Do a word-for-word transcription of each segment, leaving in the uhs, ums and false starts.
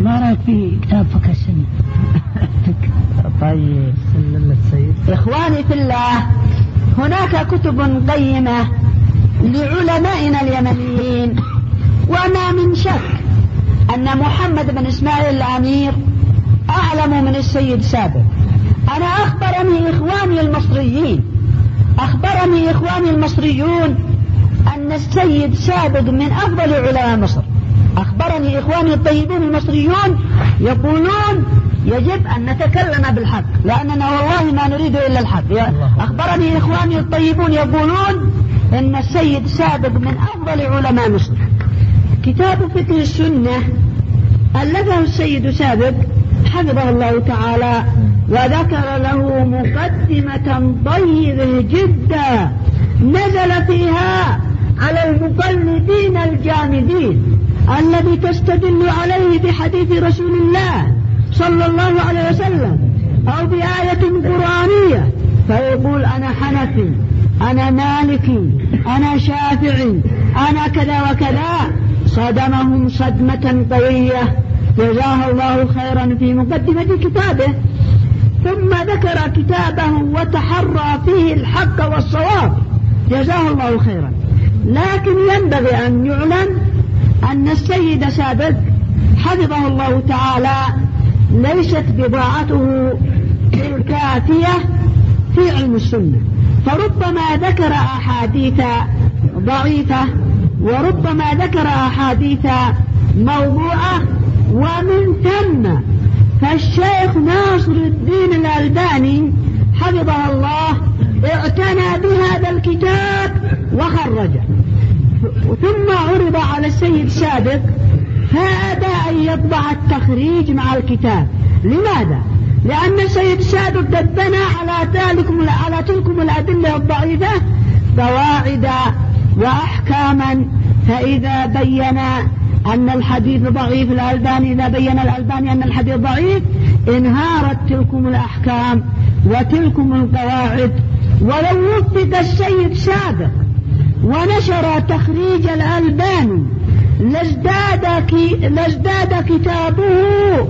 ما رأيك في كتاب فقه السنة؟ طيب سنة السيد. إخواني في الله، هناك كتب قيمة لعلمائنا اليمنيين، وما من شك أن محمد بن إسماعيل الأمير أعلم من السيد سابق. أنا أخبرني إخواني المصريين أخبرني إخواني المصريون أن السيد سابق من أفضل علماء مصر. أخبرني إخواني الطيبين المصريون يقولون يجب أن نتكلم بالحق، لأننا والله ما نريد إلا الحق. أخبرني إخواني الطيبون يقولون أن السيد سابق من أفضل علماء مصر. كتاب فقه السنة ألفه السيد سابق حفظه الله تعالى، وذكر له مقدمة طيبة جدا نزل فيها على المقلدين الجامدين الذي تستدل عليه بحديث رسول الله صلى الله عليه وسلم أو بآية قرآنية، فيقول أنا حنفي، أنا مالكي، أنا شافعي، أنا كذا وكذا. صدمهم صدمة قوية جزاه الله خيرا في مقدمة كتابه، ثم ذكر كتابه وتحرى فيه الحق والصواب جزاه الله خيرا. لكن ينبغي أن يعلم أن السيد سابق حفظه الله تعالى ليست بضاعته الكافية في علم السنة، فربما ذكر أحاديث ضعيفة وربما ذكر أحاديث موضوعة، ومن ثم فالشيخ ناصر الدين الألباني حفظه الله اعتنى بهذا الكتاب وخرجه، ثم عرض على السيد سابق فأبى أن يطبع التخريج مع الكتاب. لماذا؟ لأن السيد سابق قد بنى على تلكم على تلكم الأدلة الضعيفة قواعد وأحكاما، فإذا بين أن الحديث ضعيف الألباني إذا بين الألباني أن الحديث ضعيف انهارت تلكم الأحكام وتلكم القواعد. ولو وفق السيد سابق ونشر تخريج الألباني لازداد, كي لازداد كتابه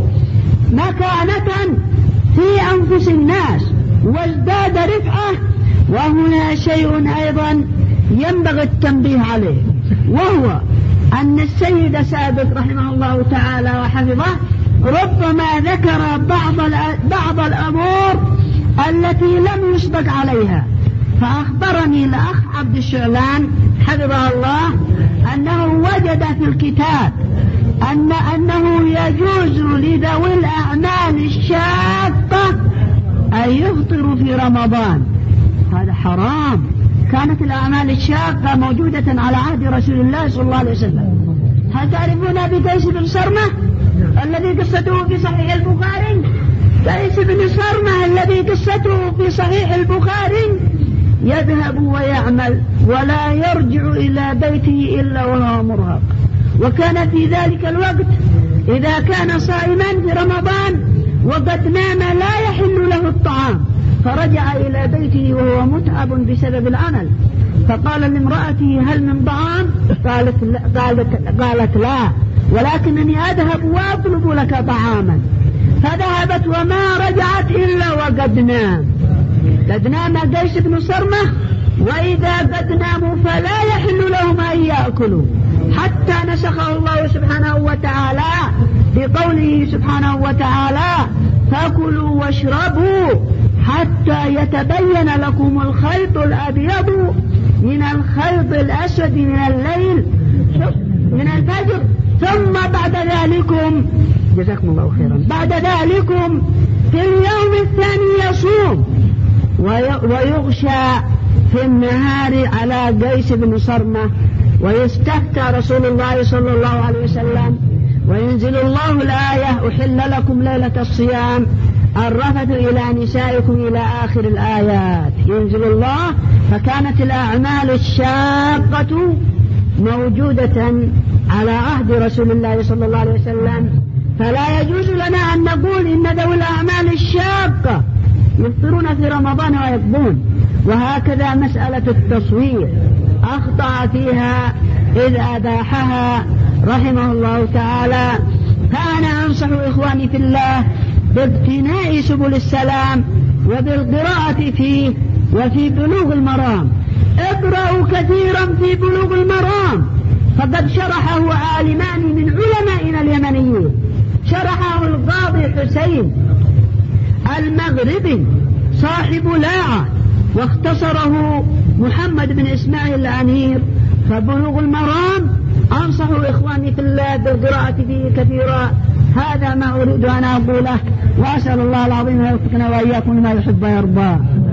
مكانة في أنفس الناس وازداد رفعه. وهنا شيء أيضا ينبغي التنبيه عليه، وهو أن السيد سابق رحمه الله تعالى وحفظه ربما ذكر بعض بعض الأمور التي لم يسبق عليها. فأخبرني الأخ عبد الشعلان حفظه الله أنه وجد في الكتاب أن أنه يجوز لذوي الأعمال الشاقة أن يفطروا في رمضان. هذا حرام. كانت الأعمال الشاقة موجودة على عهد رسول الله صلى الله عليه وسلم. هل تعرفون بقيس بن صرمة الذي قصته في صحيح البخاري؟ قيس بن صرمة الذي قصته في صحيح البخاري يذهب ويعمل ولا يرجع إلى بيته إلا وهو مرهق، وكان في ذلك الوقت إذا كان صائما في رمضان وقد نام لا يحل له الطعام، فرجع إلى بيته وهو متعب بسبب العمل، فقال لامرأته هل من طعام؟ قالت لا, قالت, قالت لا، ولكنني أذهب وأطلب لك طعاما. فذهبت وما رجعت إلا وقد نام. قد نام قيس بن صرمة، وإذا قد ناموا فلا يحل لهم أن يأكلوا، حتى نسخه الله سبحانه وتعالى بقوله سبحانه وتعالى فكلوا واشربوا حتى يتبين لكم الخيط الأبيض من الخيط الأسود من الليل من الفجر، ثم بعد ذلكم جزاكم الله خيرا بعد ذلكم في اليوم الثاني يصوم ويغشى في النهار على قيس بن صرمة، ويستفتى رسول الله صلى الله عليه وسلم، وينزل الله الآية أحل لكم ليلة الصيام الرفث إلى نسائكم إلى آخر الآيات. ينزل الله، فكانت الأعمال الشاقة موجودة على عهد رسول الله صلى الله عليه وسلم، فلا يجوز لنا أن نقول إن ذوي الأعمال الشاقة يفطرون في رمضان ويقضون. وهكذا مسألة التصوير أخطأ فيها إذ أباحها رحمه الله تعالى. فأنا أنصح إخواني في الله باقتناء سبل السلام وبالقراءة فيه وفي بلوغ المرام. اقرأوا كثيرا في بلوغ المرام، فقد شرحه عالمان من علمائنا اليمنيين، شرحه القاضي حسين المغربي صاحب لاعة، واختصره محمد بن إسماعيل الأمير. فبلوغ المرام أنصح إخواني في الله بالقراءة فيه كثيرا. هذا ما أريد أن أقوله، وأسأل الله العظيم أن يوفقنا وإياكم لما يحب ويرضى.